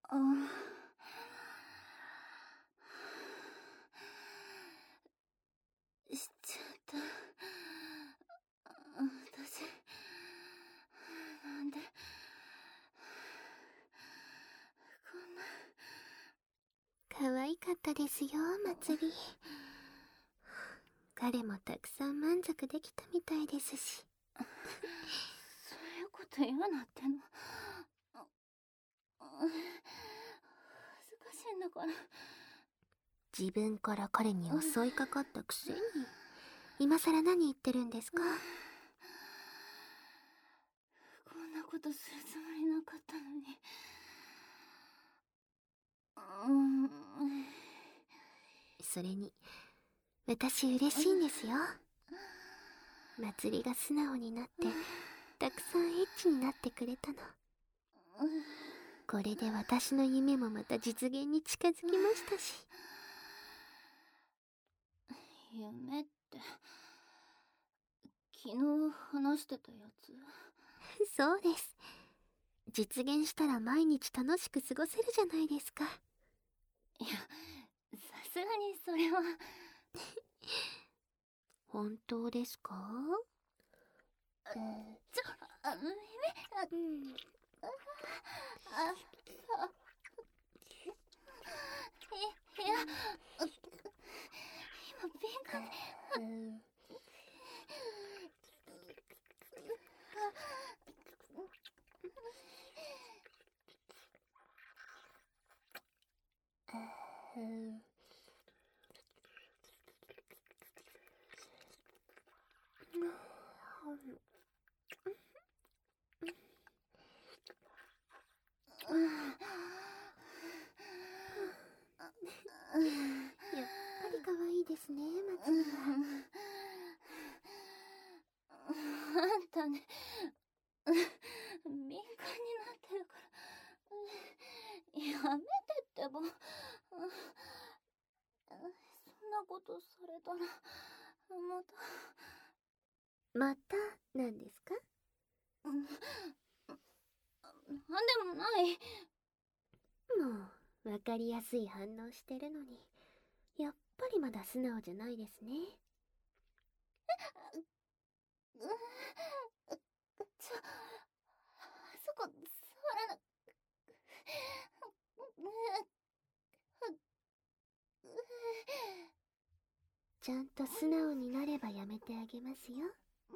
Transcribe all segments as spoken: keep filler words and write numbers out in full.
あしちゃった。私なんでこんな。 可愛かったですよ、まつり。彼もたくさん満足できたみたいですし。 そういうこと言うなっての。恥ずかしいんだから。 自分から彼に襲いかかったくせに今さら何言ってるんですか？ こんなことするつもりなかったのに。うんそれに私嬉しいんですよ。まつりが素直になってたくさんエッチになってくれたの。これで私の夢もまた実現に近づきましたし。 夢って昨日話してたやつ？ そうです。実現したら毎日楽しく過ごせるじゃないですか。 いや、さすがにそれは。 本当ですか？ ちょ、あ、耳、あ、 うん。 あ、あ、あ、い、いや、今敏感で、 うん。うんやっぱり可愛いですね、まつりは。 あんたね、敏感になってるから、やめてってば。そんなことされたらまた。 またなんですか？ なんでもない。 もう分かりやすい反応してるのにやっぱりまだ素直じゃないですね。 ちょ、あそこ触らな。 ちゃんと素直になればやめてあげますよ。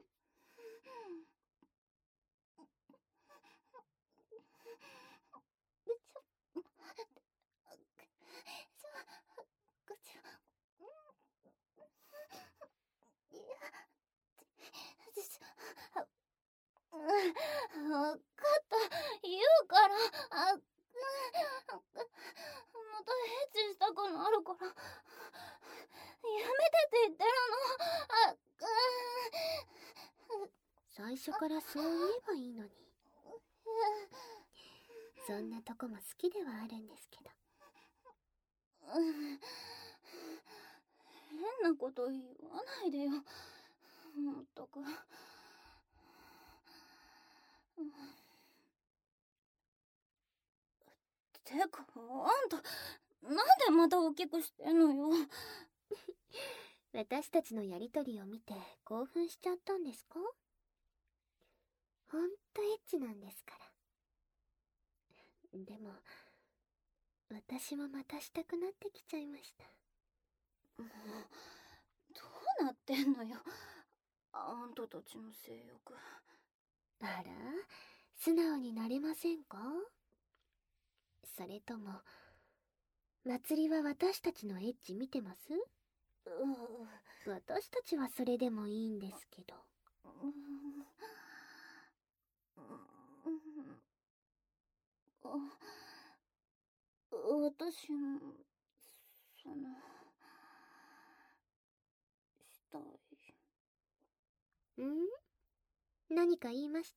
わかった、言うから。あ、またエッチしたくなるからやめてって言ってるの。あ、 最初からそう言えばいいのに。そんなとこも好きではあるんですけど。 変なこと言わないでよ、まったく。てかあんたなんでまた大きくしてんのよ。 私たちのやりとりを見て興奮しちゃったんですか？ほんとエッチなんですから。でも私もまたしたくなってきちゃいました。 もうどうなってんのよ、あんたたちの性欲。 あら、素直になれませんか？それともまつりは私たちのエッチ見てます？私たちはそれでもいいんですけど。 私もそのしたい。 ん？何か言いました？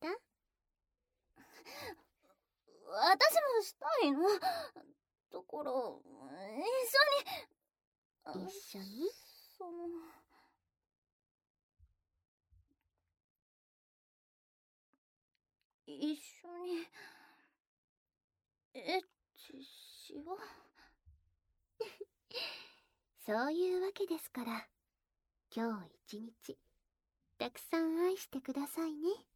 私もしたいの。だから一緒に。 一緒に？ その一緒にエッチしよう。 そういうわけですから、今日一日たくさん愛してくださいね。